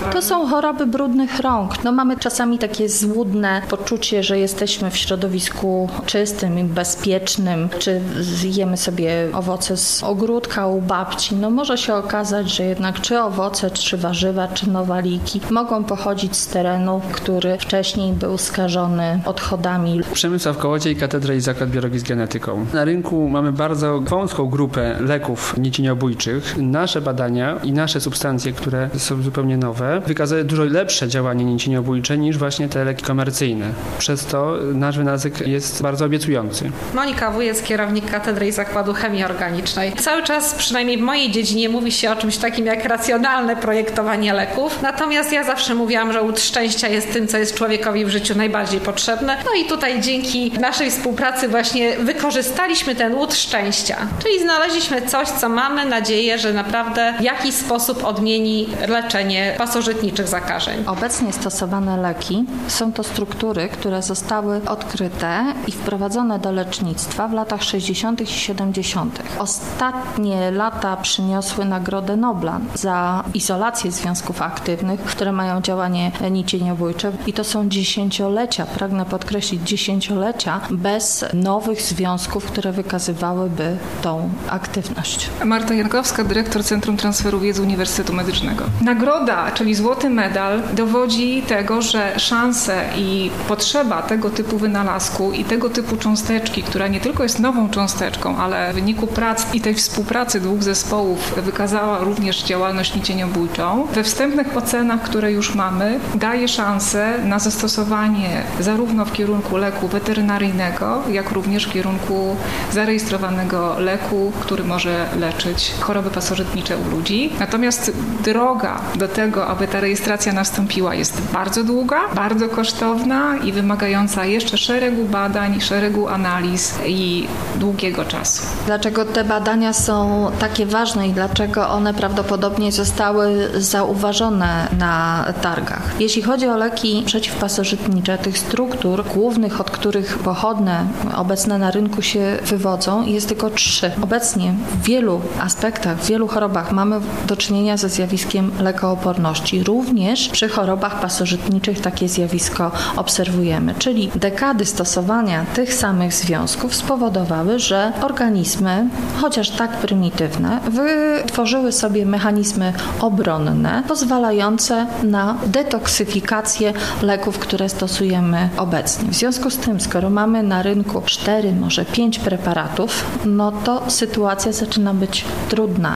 To są choroby brudnych rąk. Mamy czasami takie złudne poczucie, że jesteśmy w środowisku czystym i bezpiecznym, czy zjemy sobie owoce z ogródka u babci. Może się okazać, że jednak czy owoce, czy warzywa, czy nowaliki mogą pochodzić z terenu, który wcześniej był skażony odchodami. Przemysław Kołodziej, Katedra i Zakład Biologii z Genetyką. Na rynku mamy bardzo wąską grupę leków niecieniobójczych. Nasze badania i nasze substancje, które są zupełnie nowe, wykazały dużo lepsze działanie niecieniobójcze niż właśnie te leki komercyjne. Przez to nasz wynalazek jest bardzo obiecujący. Monika Wujec, kierownik Katedry i Zakładu Chemii Organicznej. Cały czas, przynajmniej w mojej dziedzinie, mówi się o czymś takim jak racjonalne projektowanie leków. Natomiast ja zawsze mówiłam, że łód szczęścia jest tym, co jest człowiekowi w życiu najbardziej potrzebne. I tutaj dzięki naszej współpracy właśnie wykorzystaliśmy ten łód szczęścia. Czyli znaleźliśmy coś, co mamy nadzieję, że naprawdę w jakiś sposób odmieni leczenie pasożytniczych zakażeń. Obecnie stosowane leki są to struktury, które zostały odkryte i wprowadzone do lecznictwa w latach 60. i 70. Ostatnie lata przyniosły Nagrodę Nobla za izolację związków aktywnych, które mają działanie niecieniobójcze i to są dziesięciolecia, pragnę podkreślić, dziesięciolecia bez nowych związków, które wykazywałyby tą aktywność. Marta Jankowska, dyrektor Centrum Transferu Wiedzy Uniwersytetu Medycznego. Nagroda, czyli złoty medal, dowodzi tego, że szanse i potrzeba tego typu wynalazku i tego typu cząsteczki, która nie tylko jest nową cząsteczką, ale w wyniku prac i tej współpracy dwóch zespołów wykazała również działalność niecieniobójczą. We wstępnych ocenach, które już mamy, daje szansę na zastosowanie zarówno w kierunku leku weterynaryjnego, jak również w kierunku zarejestrowanego leku, który może leczyć choroby pasożytnicze u ludzi. Natomiast droga do tego, aby ta rejestracja nastąpiła, jest bardzo długa, bardzo kosztowna i wymagająca jeszcze szeregu badań, szeregu analiz i długiego czasu. Dlaczego te badania są takie ważne i dlaczego one prawdopodobnie zostały zauważone na targach? Jeśli chodzi o leki przeciwpasożytnicze, tych struktur głównych, od których pochodne obecne na rynku się wywodzą, jest tylko 3. Obecnie w wielu aspektach, w wielu chorobach mamy do czynienia ze zjawiskiem lekooporności. Również przy chorobach pasożytniczych takie zjawisko obserwujemy, czyli dekady stosowania tych samych związków spowodowały, że organizmy, chociaż tak prymitywne, wytworzyły sobie mechanizmy obronne pozwalające na detoksyfikację leków, które stosujemy obecnie. W związku z tym, skoro mamy na rynku 4, może 5 preparatów, to sytuacja zaczyna być trudna